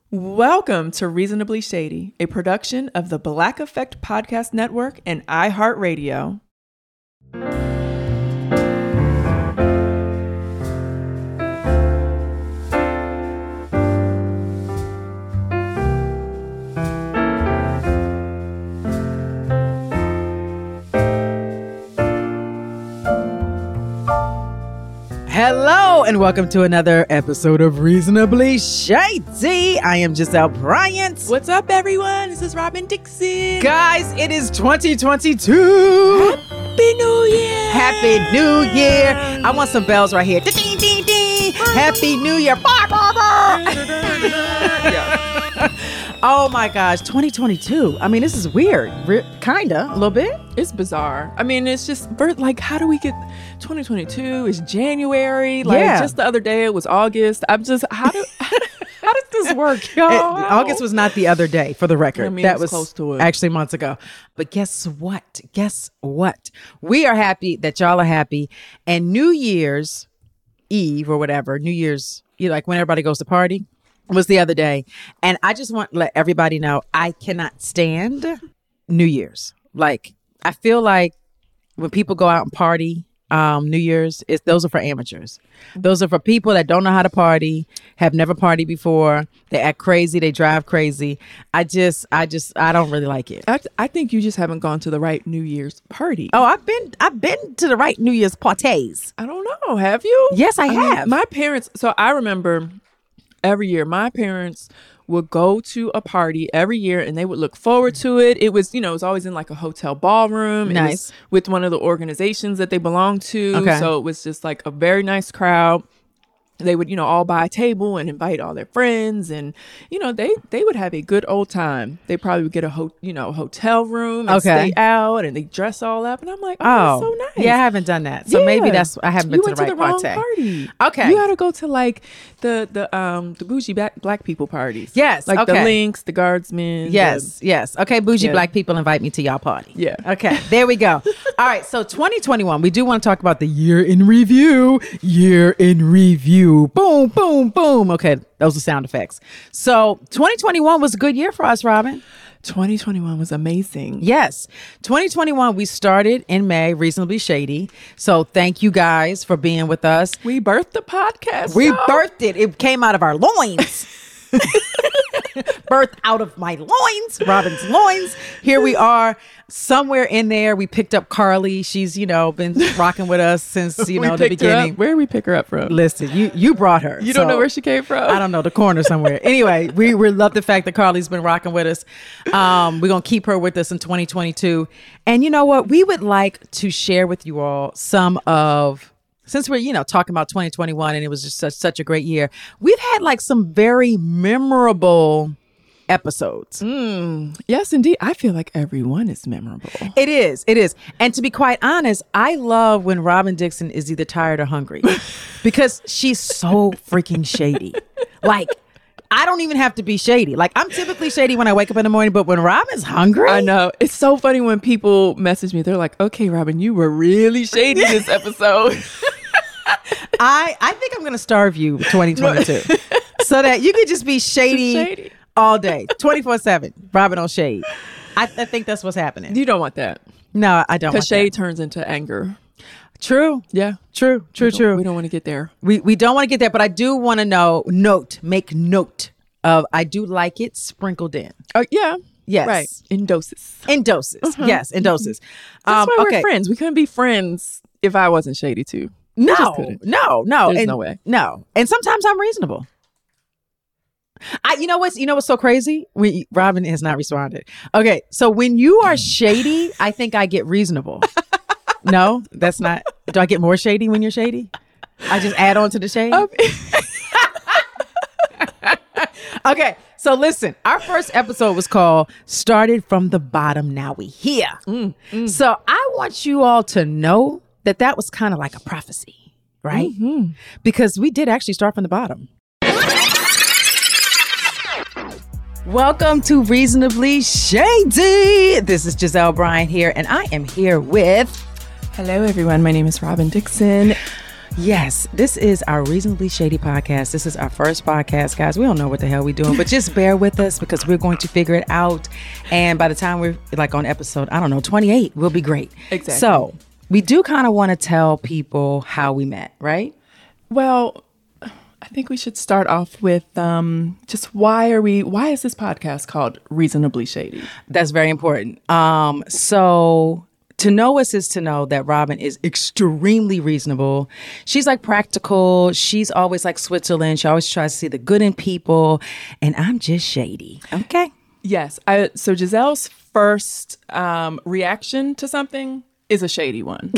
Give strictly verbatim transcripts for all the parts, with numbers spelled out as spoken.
Welcome to Reasonably Shady, a production of the Black Effect Podcast Network and iHeartRadio. Hello and welcome to another episode of Reasonably Shady. I am Giselle Bryant. What's up, everyone? This is Robin Dixon. Guys, it is twenty twenty-two. Happy New Year. Happy New Year. I want some bells right here. Ding, ding, ding. Happy New Year. Bah, bah, bah. Yeah. Oh my gosh, twenty twenty-two. I mean, this is weird. Re- kinda, a little bit. It's bizarre. I mean, it's just, like, how do we get twenty twenty-two? It's January. Like, Yeah. just the other day, it was August. I'm just, how do, how does this work, y'all? It- August was not the other day, for the record. I mean, that it was was close to it. actually months ago. But guess what? Guess what? We are happy that y'all are happy. And New Year's Eve or whatever, New Year's, you know, like when everybody goes to party, was the other day. And I just want to let everybody know I cannot stand New Year's. Like, I feel like when people go out and party, um, New Year's, it's, those are for amateurs. Those are for people that don't know how to party, have never partied before. They act crazy. They drive crazy. I just, I just, I don't really like it. I, I think you just haven't gone to the right New Year's party. Oh, I've been, I've been to the right New Year's parties. I don't know. Have you? Yes, I, I have. mean, my parents, so I remember every year my parents would go to a party every year and they would look forward to it. It was, you know, it was always in like a hotel ballroom. It Nice. was with one of the organizations that they belonged to. Okay. So it was just like a very nice crowd. They would, you know, all buy a table and invite all their friends, and you know, they they would have a good old time. They probably would get a ho- you know hotel room and Okay. stay out, and they dress all up. And I'm like, oh, Oh, that's so nice. yeah, I haven't done that. So Yeah. maybe that's, I haven't been You to went the right to the wrong party. party. Okay. You gotta go to like the the um the bougie black, black people parties. Yes, like the okay. Links, the Guardsmen. Yes, yes. Okay, bougie Yeah. black people invite me to y'all party. Yeah. Okay, there we go. All right, so twenty twenty-one, we do want to talk about the year in review. Year in review. Boom, boom, boom. Okay, those are sound effects. So twenty twenty-one was a good year for us, Robin. The twenty twenty-one was amazing. Yes. twenty twenty-one, we started in May, Reasonably Shady. So thank you guys for being with us. We birthed the podcast. We y'all. birthed it. It came out of our loins. Birthed out of my loins, Robin's loins. Here we are. Somewhere in there, we picked up Carly. She's, you know, been rocking with us since, you We know, the picked her beginning. up. Where did we pick her up from? Listen, you you brought her. You don't so know where she came from? I don't know, the corner somewhere. Anyway, we, we love the fact that Carly's been rocking with us. Um, we're going to keep her with us in twenty twenty-two. And you know what? We would like to share with you all some of, since we're, you know, talking about twenty twenty-one and it was just such, such a great year, we've had like some very memorable episodes. Yes, indeed. I feel like everyone is memorable. It is. It is. And to be quite honest, I love when Robin Dixon is either tired or hungry because she's so freaking shady. Like, I don't even have to be shady. Like, I'm typically shady when I wake up in the morning, but when Robin's hungry, I know. It's so funny when people message me. They're like, okay, Robin, you were really shady this episode. I, I think I'm going to starve you twenty twenty-two so that you could just be shady, Just shady. all day, twenty-four seven. Robin on shade. I, I think that's what's happening. You don't want that. No, I don't. Because Want shade that. turns into anger. True. Yeah. True. True. We don't- True. We don't want to get there. We we don't want to get there, but I do want to know, note, make note of, I do like it sprinkled in. Oh, yeah. Yes. Right. In doses. In doses. Yes, in doses. That's Um, why okay. we're friends. We couldn't be friends if I wasn't shady too. No, just couldn't. no, no. There's and, no way. No. And sometimes I'm reasonable. I, you know what's, you know what's so crazy? We, Robin has not responded. Okay. So when you are shady, I think I get reasonable. No, that's not, do I get more shady when you're shady? I just add on to the shade? Um, Okay, so listen, our first episode was called Started from the Bottom, Now We Here. Mm, So I want you all to know that that was kind of like a prophecy, right? Mm-hmm. Because we did actually start from the bottom. Welcome to Reasonably Shady. This is Giselle Bryant here, and I am here with... Hello, everyone. My name is Robin Dixon. Yes, this is our Reasonably Shady podcast. This is our first podcast, guys. We don't know what the hell we're doing, but just bear with us because we're going to figure it out. And by the time we're like on episode, I don't know, twenty-eight, we'll be great. Exactly. So we do kind of want to tell people how we met, right? Well, I think we should start off with um, just why are we, why is this podcast called Reasonably Shady? That's very important. Um, so to know us is to know that Robin is extremely reasonable. She's like practical. She's always like Switzerland. She always tries to see the good in people. And I'm just shady. Okay. Yes. I, so Giselle's first um, reaction to something is a shady one.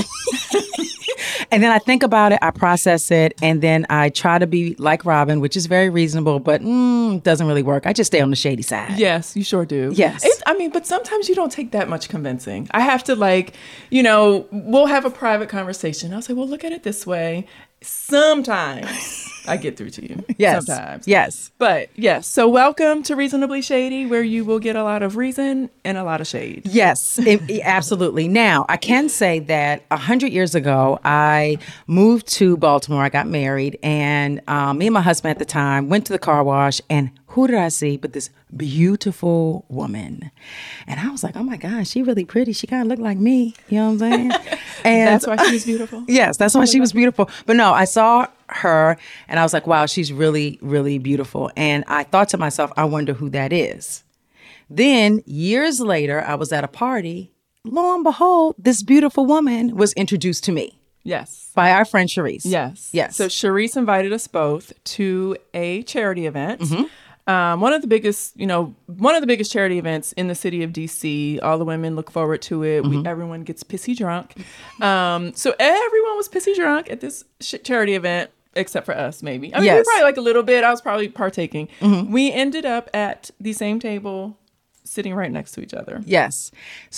And then I think about it, I process it, and then I try to be like Robin, which is very reasonable, but mm, doesn't really work. I just stay on the shady side. Yes, you sure do. Yes. It's, I mean, but sometimes you don't take that much convincing. I have to like, you know, we'll have a private conversation. I'll say, well, look at it this way. Sometimes I get through to you. Yes. Sometimes. Yes. But yes. So welcome to Reasonably Shady, where you will get a lot of reason and a lot of shade. Yes, it, it- absolutely. Now, I can say that a hundred years ago, I moved to Baltimore. I got married, and um, me and my husband at the time went to the car wash, and who did I see but this beautiful woman? And I was like, oh my gosh, she really pretty. She kind of looked like me. You know what I'm saying? And That's why she was beautiful. yes, that's why she was beautiful. But no, I saw her and I was like, wow, she's really, really beautiful. And I thought to myself, I wonder who that is. Then years later, I was at a party. Lo and behold, this beautiful woman was introduced to me Yes. by our friend Sharice. Yes. Yes. So Sharice invited us both to a charity event. Mm-hmm. Um, one of the biggest, you know, one of the biggest charity events in the city of D C. All the women look forward to it. Mm-hmm. We, everyone gets pissy drunk. Um, so everyone was pissy drunk at this sh- charity event, except for us, maybe. I mean, we Yes. were probably like a little bit. I was probably partaking. Mm-hmm. We ended up at the same table, sitting right next to each other. Yes.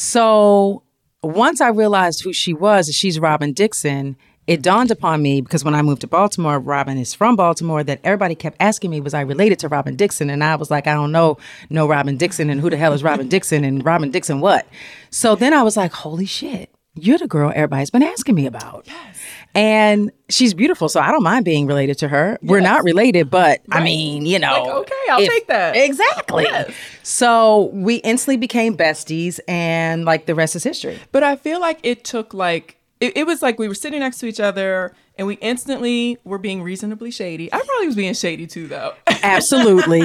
So once I realized who she was, she's Robin Dixon, it dawned upon me, because when I moved to Baltimore, Robin is from Baltimore, that everybody kept asking me, was I related to Robin Dixon? And I was like, I don't know, no Robin Dixon, and who the hell is Robin Dixon, and Robin Dixon what? So then I was like, holy shit, you're the girl everybody's been asking me about. Yes. And she's beautiful, so I don't mind being related to her. We're Yes. not related, but I mean, you know. Like, okay, I'll take that. Exactly. Yes. So we instantly became besties, and like the rest is history. But I feel like it took like, it, it was like we were sitting next to each other and we instantly were being reasonably shady. I probably was being shady too, though. Absolutely.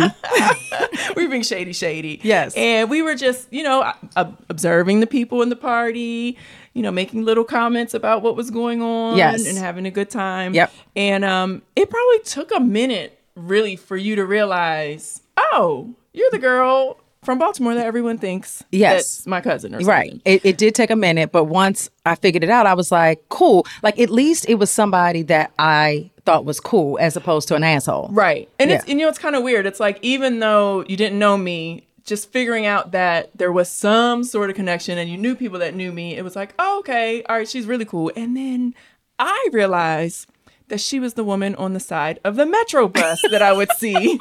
We were being shady, shady. Yes. And we were just, you know, ob- observing the people in the party, you know, making little comments about what was going on Yes. and having a good time. Yep. And um, it probably took a minute, really, for you to realize, oh, you're the girl from Baltimore that everyone thinks Yes. that's my cousin or something. Right. It, it did take a minute, but once I figured it out, I was like, cool. Like, at least it was somebody that I thought was cool as opposed to an asshole. Right. And it's, Yeah. and, you know, it's kind of weird. It's like, even though you didn't know me, just figuring out that there was some sort of connection and you knew people that knew me, it was like, oh, okay, all right, she's really cool. And then I realized that she was the woman on the side of the Metro bus that I would see.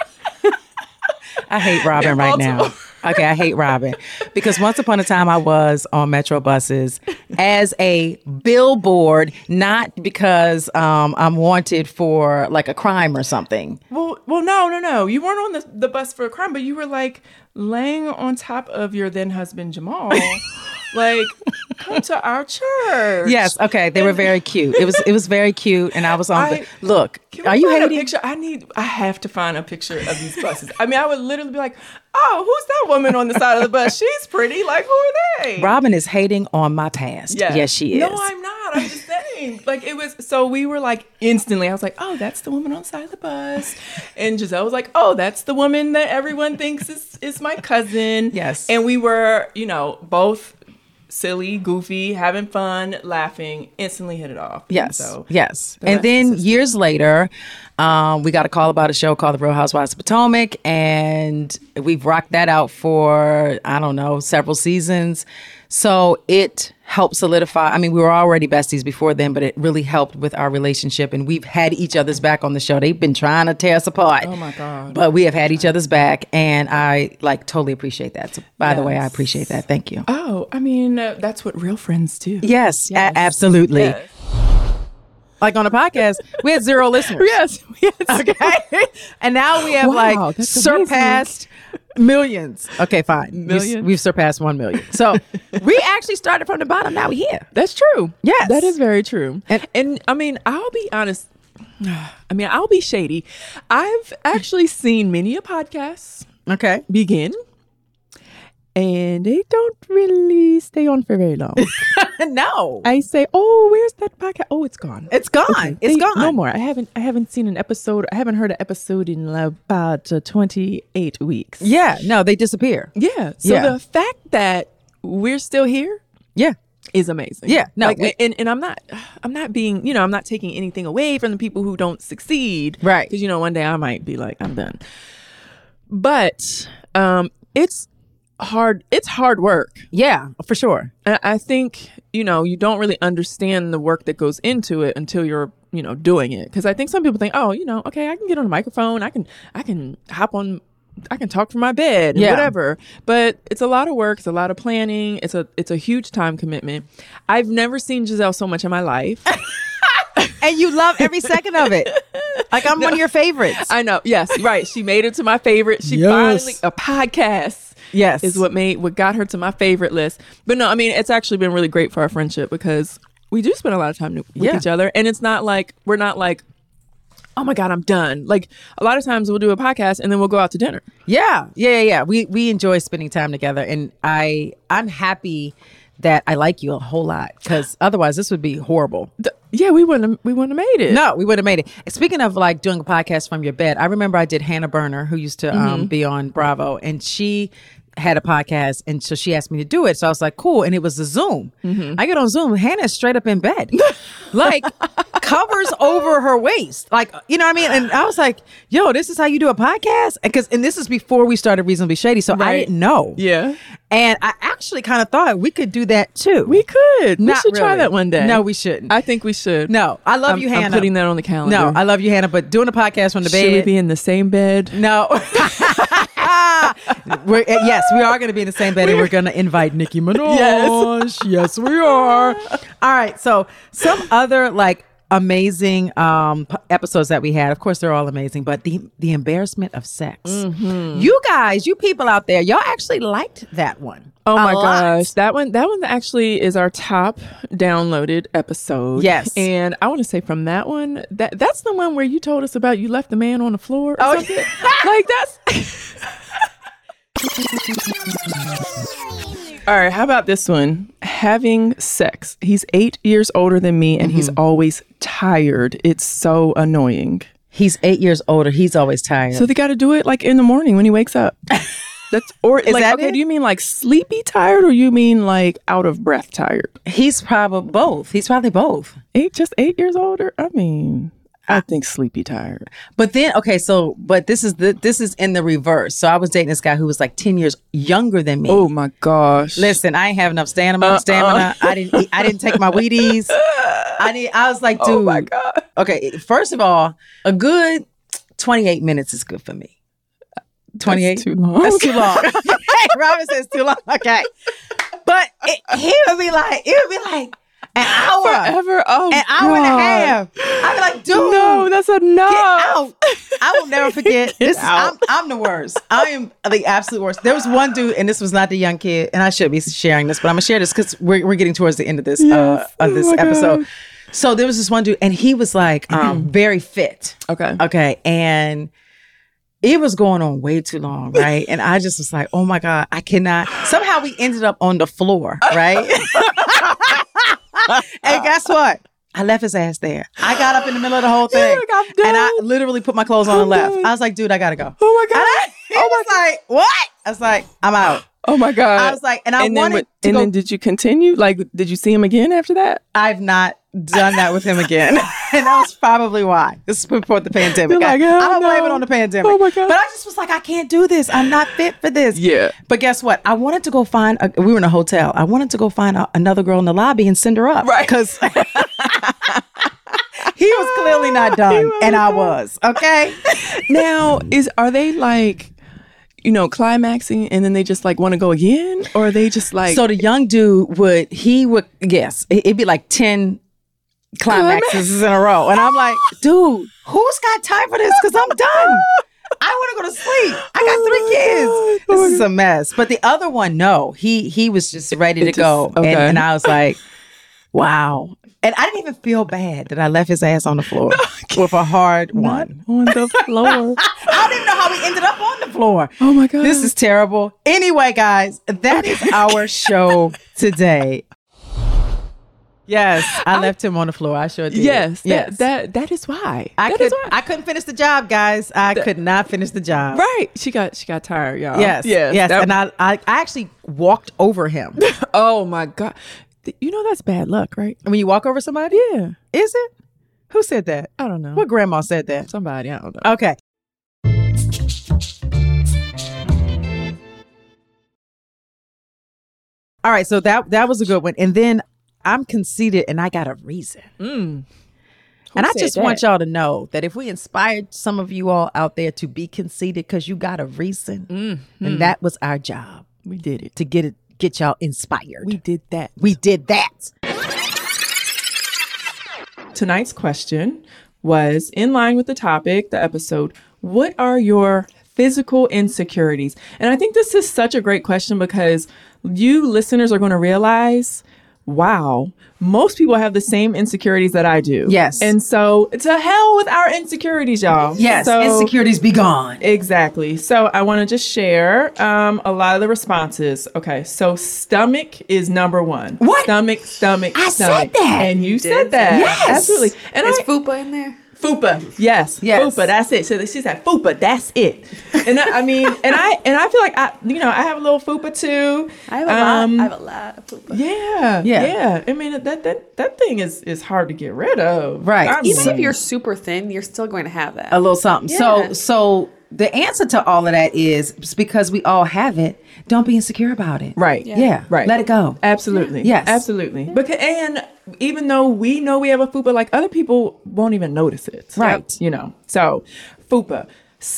I hate Robin In right now. Baltimore. Okay, I hate Robin because once upon a time I was on Metro buses as a billboard, not because um, I'm wanted for like a crime or something. Well, well, no, no, no. You weren't on the, the bus for a crime, but you were like laying on top of your then husband, Jamal. Like, come to our church. Yes, okay, they were very cute. It was it was very cute, and I was on. I- the, look, Can we are you find hating? a picture? I need. I have to find a picture of these buses. I mean, I would literally be like, "Oh, who's that woman on the side of the bus? She's pretty. Like, who are they?" Robin is hating on my past. Yeah. Yes, she is. No, I'm not. I'm just saying. Like, it was. So we were like instantly. I was like, "Oh, that's the woman on the side of the bus," and Giselle was like, "Oh, that's the woman that everyone thinks is is my cousin." Yes. And we were, you know, both silly, goofy, having fun, laughing, instantly hit it off. Yes. And so yes. the And rest then is history. years later, um, we got a call about a show called The Real Housewives of Potomac, and we've rocked that out for, I don't know, several seasons. So it helped solidify. I mean, we were already besties before then, but it really helped with our relationship. And we've had each other's back on the show. They've been trying to tear us apart. Oh my God. But we have had each other's back. And I like totally appreciate that. So by the way, I Yes. appreciate that. Thank you. Oh, I mean, uh, that's what real friends do. Yes, Yes. A- absolutely. Yes. Like on a podcast, we had zero listeners. Yes. yes. Okay. And now we have Wow, like that's surpassed millions. Okay, fine. We- Millions? We've surpassed one million. So we actually started from the bottom. Now we're here. That's true. Yes. That is very true. And- And, and I mean, I'll be honest. I mean, I'll be shady. I've actually seen many a podcasts Okay. begin, and they don't really stay on for very long. No. I say, "Oh, where's that podcast? Oh, it's gone. It's gone. Okay. It's They- gone. No more. I haven't. I haven't seen an episode. I haven't heard an episode in about uh, twenty-eight weeks. Yeah. No, they disappear. Yeah. So Yeah. the fact that we're still here Yeah. is amazing. Yeah, no, Like, we- and and I'm not, I'm not being, you know, I'm not taking anything away from the people who don't succeed, Right. Because you know, one day I might be like, I'm done. But um, it's hard. It's hard work. Yeah, for sure. I, I think you know you don't really understand the work that goes into it until you're you know doing it. Because I think some people think, oh, you know, okay, I can get on a microphone, I can, I can hop on. I can talk from my bed, and Yeah. whatever. But it's a lot of work. It's a lot of planning. It's a it's a huge time commitment. I've never seen Giselle so much in my life. And you love every second of it. Like I'm one of your favorites. I know. Yes, right. She made it to my favorite. She Yes. finally a podcast. Yes. is what made what got her to my favorite list. But no, I mean it's actually been really great for our friendship because we do spend a lot of time with Yeah. each other, and it's not like we're not like, oh my God, I'm done. Like a lot of times we'll do a podcast and then we'll go out to dinner. Yeah, yeah, yeah, yeah. We we enjoy spending time together, and I I'm happy that I like you a whole lot because otherwise this would be horrible. D- yeah, we wouldn't have, we wouldn't have made it. No, we would have made it. Speaking of like doing a podcast from your bed, I remember I did Hannah Berner, who used to Mm-hmm. um, be on Bravo, and she had a podcast, and so she asked me to do it. So I was like, cool, and it was a Zoom. Mm-hmm. I get on Zoom, Hannah's straight up in bed, like covers over her waist, like you know what I mean. And I was like, yo, this is how you do a podcast, because and this is before we started Reasonably Shady, so I Right. didn't know. Yeah, And I actually kind of thought we could do that too. we could. We Not should try really. that one day. No, we shouldn't. I think we should. No, I love I'm, you, I'm Hannah. putting that on the calendar. No, I love you, Hannah, but doing a podcast from the Should we bed. be in the same bed? No. we're, uh, yes, we are going to be in the same bed, and we're going to invite Nicki Minaj. Yes. yes, we are. All right. So some other like amazing um p- episodes that we had. Of course, they're all amazing, but the the embarrassment of sex. Mm-hmm. You guys, you people out there, y'all actually liked that one. Oh A my lot. gosh, that one that one actually is our top downloaded episode. Yes. and I want to say from that one, that that's the one where you told us about you left the man on the floor. Or Oh, something. Like that's. All right, how about this one? Having sex. He's eight years older than me, and he's always tired. It's so annoying. He's eight years older. He's always tired. So they got to do it like in the morning when he wakes up. That's or like that okay. it? Do you mean like sleepy tired, or you mean like out of breath tired? He's probably both. He's probably both. Eight, just eight years older. I mean, I think sleepy tired. But then, okay, so but this is the this is in the reverse. So I was dating this guy who was like ten years younger than me. Oh my gosh! Listen, I ain't have enough stamina. Uh-uh. Stamina. I didn't. Eat, I didn't take my Wheaties. I did. I was like, dude. Oh my god! Okay, first of all, a good twenty-eight minutes is good for me. twenty-eight. That's too long. That's too long. Robin says too long. Okay, but it, he would be like, it would be like an hour, Forever. Oh, an hour and a God. half. I'd be like, dude, No, that's enough. get out. I will never forget. Get This is, I'm, out. I'm the worst. I am the absolute worst. There was one dude, and this was not the young kid, and I should be sharing this, but I'm gonna share this because we're, we're getting towards the end of this uh, Yes. of this Oh my episode. God. So there was this one dude, and he was like um, very fit. Okay. Okay, and it was going on way too long, right? And I just was like, oh my God, I cannot. Somehow we ended up on the floor, right? And guess what? I left his ass there. I got up in the middle of the whole thing. like, I'm done. And I literally put my clothes on and I'm left. done. I was like, dude, I gotta go. Oh my god! And I, he was like, what? I was like, I'm out. Oh my god! I was like, and I and then, wanted what- to and go. then did you continue? Like, did you see him again after that? I've not done that with him again. And that was probably why. This is before the pandemic. You're like, I, I hell don't blame no. it on the pandemic. Oh my God. But I just was like, I can't do this. I'm not fit for this. Yeah. But guess what? I wanted to go find, a, we were in a hotel. I wanted to go find a, another girl in the lobby and send her up. Right. Because he was clearly not done. was And I not. was. Okay. Now, is are they like, you know, climaxing and then they just like want to go again, or are they just like? So the young dude would, he would, yes, it- it'd be like ten climaxes in a row. And I'm like, dude, who's got time for this? Because I'm done. I want to go to sleep. I got three kids. This is a mess. But the other one, no, he he was just ready to just- go. okay. And, and I was like, wow. And I didn't even feel bad that I left his ass on the floor with a hard one. On the floor. I didn't know how we ended up on the floor. Oh my God. This is terrible. Anyway, guys, that is our show today. Yes, I, left him on the floor. I sure did. Yes. That, yes. That that is why. I that could, is why. I couldn't finish the job, guys. I could not finish the job. Right. She got she got tired, y'all. Yes. Yes. Yes. That- and I, I, I actually walked over him. oh my God. You know that's bad luck, right? When you walk over somebody? Yeah. Is it? Who said that? I don't know. What grandma said that? Somebody, I don't know. Okay. All right, so that that was a good one. And then I'm conceited and I got a reason. Mm. And I said just that? want y'all to know that if we inspired some of you all out there to be conceited because you got a reason, Mm-hmm. and that was our job We did it. to get it, get y'all inspired. We did that. we did that. Tonight's question was in line with the topic, the episode. What are your physical insecurities? And I think this is such a great question because you listeners are going to realize, wow, most people have the same insecurities that I do. Yes. And so to hell with our insecurities, y'all. Yes, So, insecurities be gone. Exactly. So I want to just share um, a lot of the responses. Okay. So stomach is number one. What? Stomach, stomach, I stomach. said that. And you did said that. say that. Yes. Absolutely. And Is I, Fupa in there? Fupa. Yes. Yes. Fupa. That's it. So she said Fupa. That's it. And I, I mean, and I and I feel like I, you know, I have a little Fupa too. I have a Um, lot. I have a lot of Fupa. Yeah. Yeah. Yeah. I mean, that that that thing is is hard to get rid of. Right. I'm Even if saying. you're super thin, you're still going to have that. A little something. So, Yeah. so the answer to all of that is it's because we all have it. Don't be insecure about it. Right. Yeah. Yeah. Right. Let it go. Absolutely. Yes. Absolutely. Because and even though we know we have a fupa, like other people won't even notice it. Right. You know. So fupa.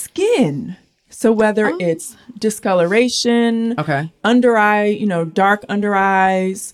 Skin. So whether Oh. it's discoloration, Okay. under eye, you know, dark under eyes,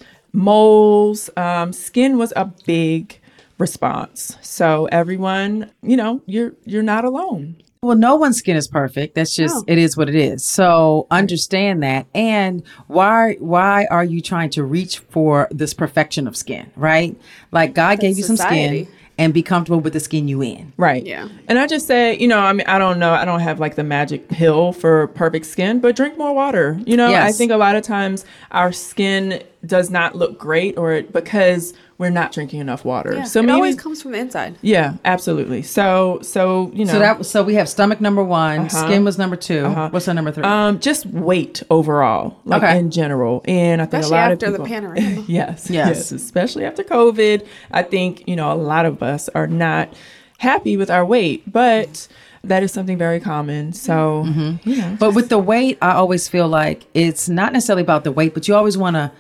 moles, um, skin was a big response. So everyone, you know, you're you're not alone. Well, no one's skin is perfect. That's just No. it is what it is. So understand that. And why why are you trying to reach for this perfection of skin, right? Like God gave you some society. skin and be comfortable with the skin you in. Right. Yeah. And I just say, you know, I mean, I don't know. I don't have like the magic pill for perfect skin, but drink more water. You know, Yes. I think a lot of times our skin does not look great or it, because we're not drinking enough water. Yeah. So it maybe, always comes from the inside. yeah, absolutely. So, so, you know, So that so we have stomach number one, Uh-huh. skin was number 2 What's our number three? um, just weight overall, like Okay. in general. And I think Especially a lot after of the people, panorama. yes, Yes. yes, especially after COVID. I think, you know, a lot of us are not happy with our weight, but that is something very common. So, Mm-hmm. you know, But with the weight, I always feel like it's not necessarily about the weight, but you always want to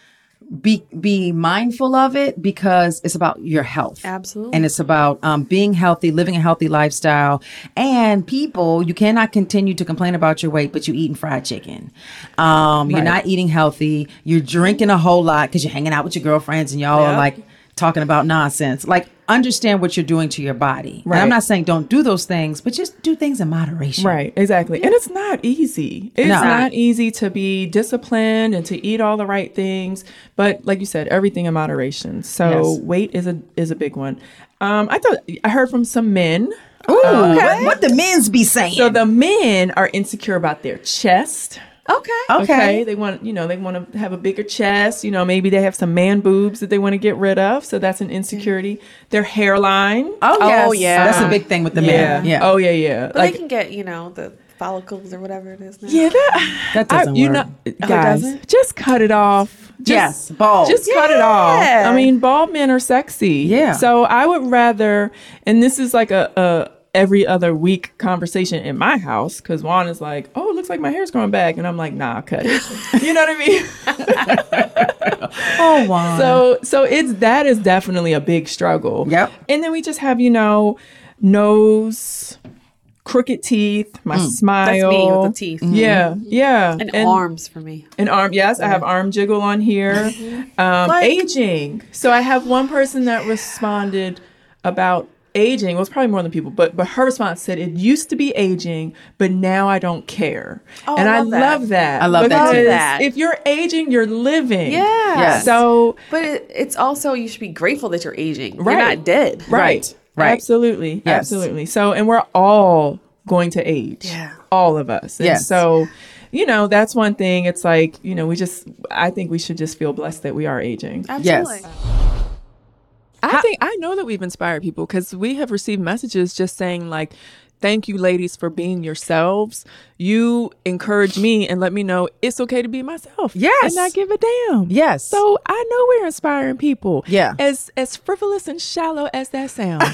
be be mindful of it because it's about your health. Absolutely. And it's about um, being healthy, living a healthy lifestyle. And people, you cannot continue to complain about your weight, but you're eating fried chicken. Um, You're Right. not eating healthy. You're drinking a whole lot because you're hanging out with your girlfriends and y'all are Yep. like talking about nonsense. Like, understand what you're doing to your body. And I'm Right. not saying don't do those things, but just do things in moderation. right, exactly. And it's not easy. It's No. not easy to be disciplined and to eat all the right things. But like you said, everything in moderation. So Yes. weight is a is a big one. Um, I thought I heard from some men. Ooh, what, what the men's be saying? So the men are insecure about their chest. Okay. okay. They want, you know, they want to have a bigger chest. You know, maybe they have some man boobs that they want to get rid of. So that's an insecurity. Their hairline. Oh, yes. Oh, yeah. That's a big thing with the yeah. men. Yeah. Oh, yeah, yeah. But Like, they can get, you know, the follicles or whatever it is now. yeah, that, That doesn't I, you work. know, guys, doesn't? just cut it off. Just, Yes, bald. Just cut it off. Yeah. I mean, bald men are sexy. Yeah. So I would rather, and this is like a, a every other week conversation in my house because Juan is like, oh, it looks like my hair's growing back. And I'm like, nah, cut it. You know what I mean? Oh, wow. So so it's that is definitely a big struggle. Yep. And then we just have, you know, nose, crooked teeth, my Mm. smile. That's me with the teeth. Yeah, yeah. And, arms for me. An arm, yes, I have arm jiggle on here. Um, Like- aging. So I have one person that responded about aging. Well, it's probably more than people, but but her response said, "It used to be aging, but now I don't care." Oh, and I I love that. love that. I love that too. because That. If you're aging, you're living. Yeah. Yes. So But it, it's also, you should be grateful that you're aging. Right. You're not dead. right, Right. absolutely, Yes. absolutely. So, and we're all going to age. Yeah. all of us. And Yes. so, you know, that's one thing. It's like, you know, we just, I think we should just feel blessed that we are aging. Absolutely. Yes. I think I know that we've inspired people because we have received messages just saying like, thank you, ladies, for being yourselves. You encourage me and let me know it's okay to be myself. Yes. And not give a damn. Yes. So I know we're inspiring people. Yeah. As as frivolous and shallow as that sounds.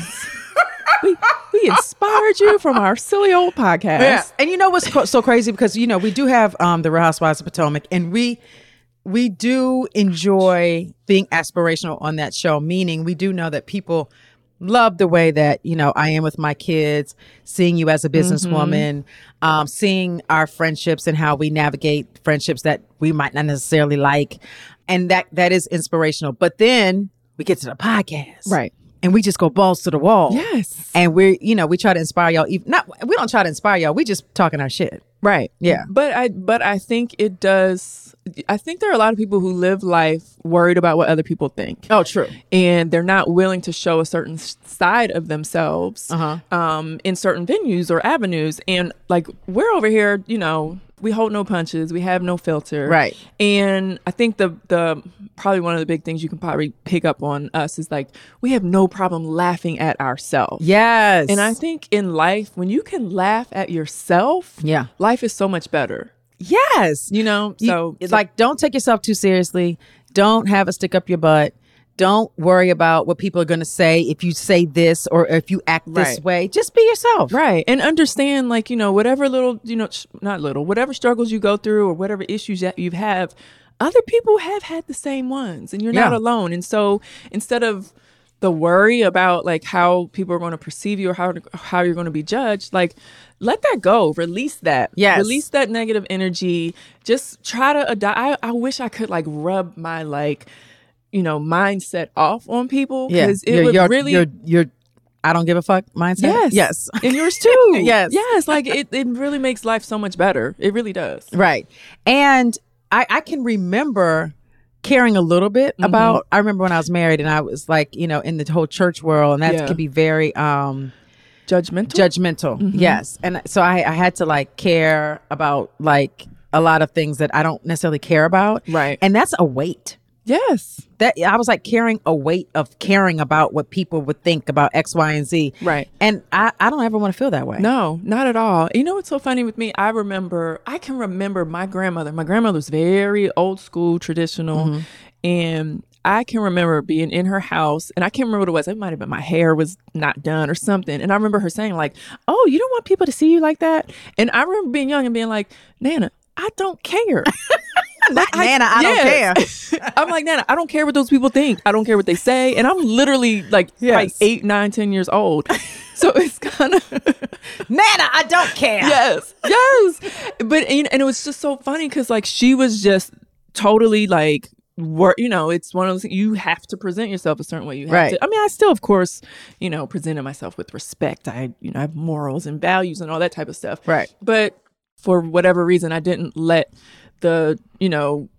we we inspired you from our silly old podcast. Yeah. And you know what's co- so crazy, because you know we do have um the Real Housewives of Potomac, and we we do enjoy being aspirational on that show, meaning we do know that people love the way that, you know, I am with my kids, seeing you as a businesswoman, um, seeing our friendships and how we navigate friendships that we might not necessarily like. And that that is inspirational. But then we get to the podcast. Right. And we just go balls to the wall. Yes. And we're, you know, we try to inspire y'all. Even, not, we don't try to inspire y'all. We just talking our shit. Right. Yeah. But I but I think it does I think there are a lot of people who live life worried about what other people think. Oh, true. And they're not willing to show a certain s- side of themselves Uh-huh. um, in certain venues or avenues. And like we're over here, you know, we hold no punches, we have no filter. Right. And I think the the probably one of the big things you can probably pick up on us is like we have no problem laughing at ourselves. Yes. And I think in life, when you can laugh at yourself, Yeah. life is so much better. Yes. You know, You- so it's like, don't take yourself too seriously. Don't have a stick up your butt. Don't worry about what people are going to say if you say this or if you act this Right. way. Just be yourself. right, and understand, like, you know, whatever little, you know, sh- not little, whatever struggles you go through or whatever issues that you have, other people have had the same ones, and you're not Yeah. alone. And so instead of the worry about like how people are going to perceive you or how how you're going to be judged, like let that go, release that, Yes. release that negative energy. Just try to adopt. I, I wish I could like rub my like, you know, mindset off on people Yeah. because it Your- would your- really. your- your I don't give a fuck mindset. Yes. Yes. And yours too. Yes. Yes. Like it, it really makes life so much better. It really does. Right. And I, I can remember caring a little bit Mm-hmm. about, I remember when I was married and I was like, you know, in the whole church world, and that Yeah. can be very um Judgmental. judgmental. Mm-hmm. Yes. And so I, I had to like care about like a lot of things that I don't necessarily care about. Right. And that's a weight. Yes. That I was like carrying a weight of caring about what people would think about X, Y, and Z. Right. And I, I don't ever want to feel that way. No, not at all. You know what's so funny with me? I remember, I can remember my grandmother. My grandmother's very old school, traditional. Mm-hmm. And I can remember being in her house, and I can't remember what it was. It might have been my hair was not done or something. And I remember her saying like, "Oh, you don't want people to see you like that?" And I remember being young and being like, "Nana, I don't care." Not, Nana, I Yes. don't care. I'm like, Nana, I don't care what those people think. I don't care what they say. And I'm literally like, Yes. like eight, nine, ten years old. So it's kind of Nana, I don't care. yes, yes. But and and it was just so funny because like she was just totally like work. You know, it's one of those things, you have to present yourself a certain way. You have Right. to. I mean, I still, of course, you know, presented myself with respect. I, you know, I have morals and values and all that type of stuff. Right. But for whatever reason, I didn't let the, you know,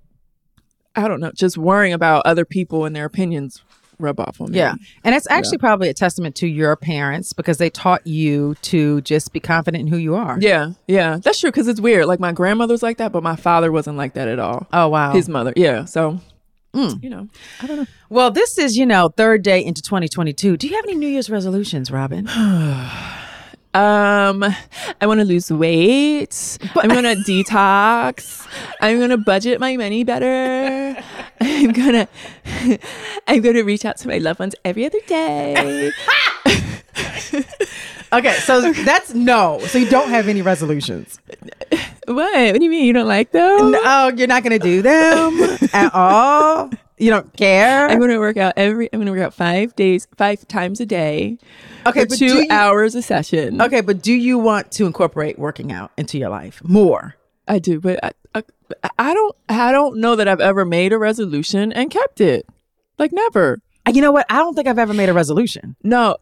I don't know, just worrying about other people and their opinions rub off on me. Yeah. And it's actually probably a testament to your parents because they taught you to just be confident in who you are. Yeah, yeah, that's true. Because it's weird. Like my grandmother's like that, but my father wasn't like that at all. Oh, wow. His mother, yeah. So, you know, I don't know. Well, this is, you know, third day into twenty twenty-two. Do you have any New Year's resolutions, Robin? Um, I want to lose weight. I'm gonna detox. I'm gonna budget my money better. I'm gonna, I'm gonna reach out to my loved ones every other day. Okay, so that's no. So you don't have any resolutions. What? What do you mean you don't like them? No, you're not going to do them at all. You don't care? I'm going to work out every. I'm going to work out five days, five times a day. Okay, for but do two you- hours a session. Okay, but do you want to incorporate working out into your life more? I do, but I, I, I don't. I don't know that I've ever made a resolution and kept it. Like never. You know what? I don't think I've ever made a resolution. No,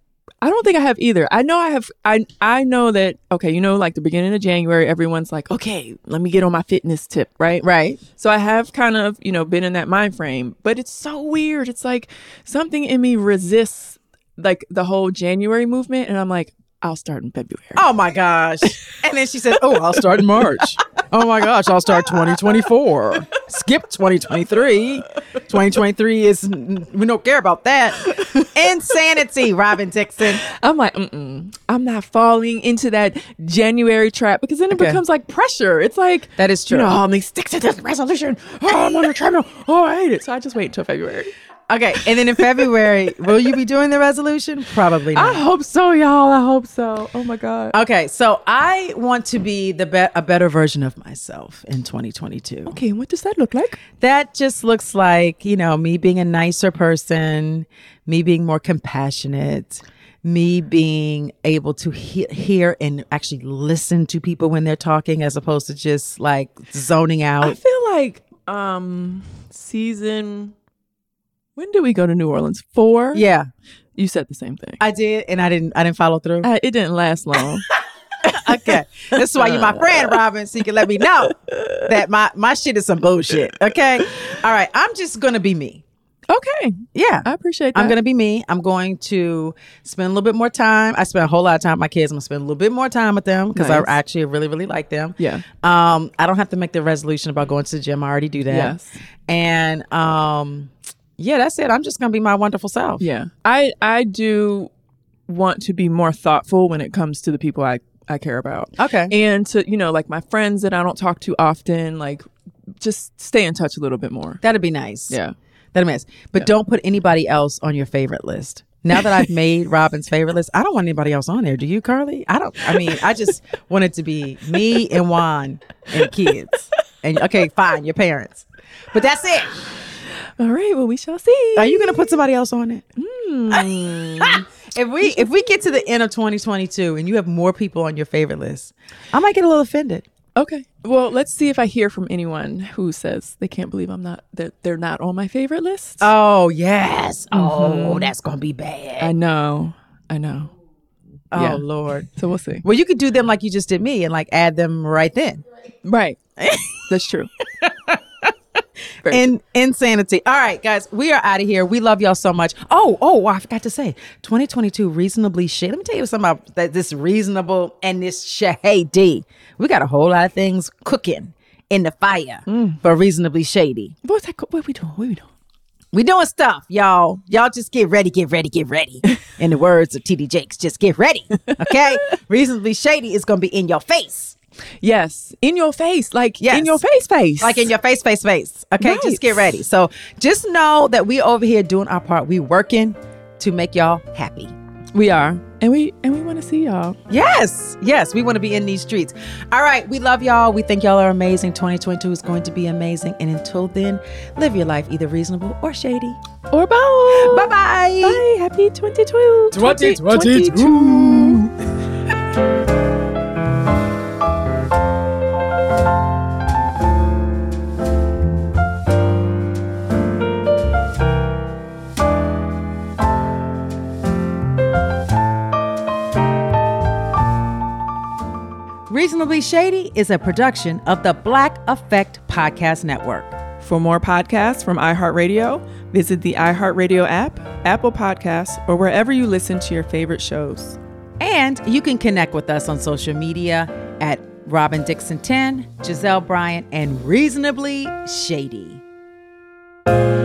I don't think I have either. I know I have. I I know that. Okay, you know, like the beginning of January, everyone's like, okay, let me get on my fitness tip, right? Right. So I have kind of, you know, been in that mind frame, but it's so weird. It's like something in me resists like the whole January movement, and I'm like, I'll start in February. Oh my gosh. And then she said, oh, I'll start in March. Oh my gosh, I'll start twenty twenty-four. Skip twenty twenty-three. twenty twenty-three is, we don't care about that. Insanity, Robin Dixon. I'm like, mm-mm. I'm not falling into that January trap because then it Okay. becomes like pressure. It's like, That is true. you know, oh, I'm gonna stick to this resolution. Oh, I'm on the treadmill. Oh, I hate it. So I just wait until February. Okay, and then in February, will you be doing the resolution? Probably I not. hope so, y'all. I hope so. Oh my God. Okay, so I want to be the be- a better version of myself in twenty twenty-two. Okay, what does that look like? That just looks like, you know, me being a nicer person, me being more compassionate, me being able to he- hear and actually listen to people when they're talking as opposed to just like zoning I out. feel like um season. When did we go to New Orleans? Four. Yeah, You said the same thing. I did, and I didn't. I didn't follow through. Uh, it didn't last long. Okay, this is why you're my friend, Robin, so you can let me know that my my shit is some bullshit. Okay, all right. I'm just gonna be me. Okay, Yeah, I appreciate that. I'm going to be me. I'm going to spend a little bit more time. I spend a whole lot of time with my kids. I'm going to spend a little bit more time with them because Nice. I actually really, really like them. Yeah. Um, I don't have to make the resolution about going to the gym. I already do that. Yes. And um, yeah, that's it. I'm just going to be my wonderful self. Yeah, I I do want to be more thoughtful when it comes to the people I I care about. Okay. And to, you know, like my friends that I don't talk to often, like just stay in touch a little bit more. That'd be nice. Yeah. That'd be nice. But don't put anybody else on your favorite list. Now that I've made Robin's favorite list, I don't want anybody else on there. Do you, Carly? I don't. I mean, I just want it to be me and Juan and kids. And okay, fine, your parents. But that's it. All right. Well, we shall see. Are you going to put somebody else on it? Mm. If we if we get to the end of twenty twenty-two and you have more people on your favorite list, I might get a little offended. Okay. Well, let's see if I hear from anyone who says they can't believe I'm not that they're not on my favorite list. Oh yes. Oh, that's gonna be bad. I know. I know. Oh yeah. Lord. So we'll see. Well, you could do them like you just did me and like add them right then. Right. That's true. Very In insanity. All right, guys, we are out of here. We love y'all so much. Oh, oh, I forgot to say, twenty twenty-two reasonably shady. Let me tell you something about that. This reasonable and this shady. We got a whole lot of things cooking in the fire for reasonably shady. What's that? co- What are we doing? What are we doing? We doing stuff, y'all. Y'all just get ready, get ready, get ready. In the words of T D Jakes, just get ready. Okay? Reasonably shady is gonna be in your face. Yes, in your face, like Yes. in your face, face, Like in your face, face, face. Okay, Right. just get ready. So just know that we over here doing our part. We working to make y'all happy. We are, and we and we want to see y'all. Yes, yes, we want to be in these streets. All right, we love y'all. We think y'all are amazing. twenty twenty-two is going to be amazing. And until then, live your life either reasonable or shady. Or both. Bye-bye. Bye. Happy twenty twenty-two. twenty twenty-two. Reasonably Shady is a production of the Black Effect Podcast Network. For more podcasts from iHeartRadio, visit the iHeartRadio app, Apple Podcasts, or wherever you listen to your favorite shows. And you can connect with us on social media at Robin Dixon ten, Giselle Bryant, and Reasonably Shady.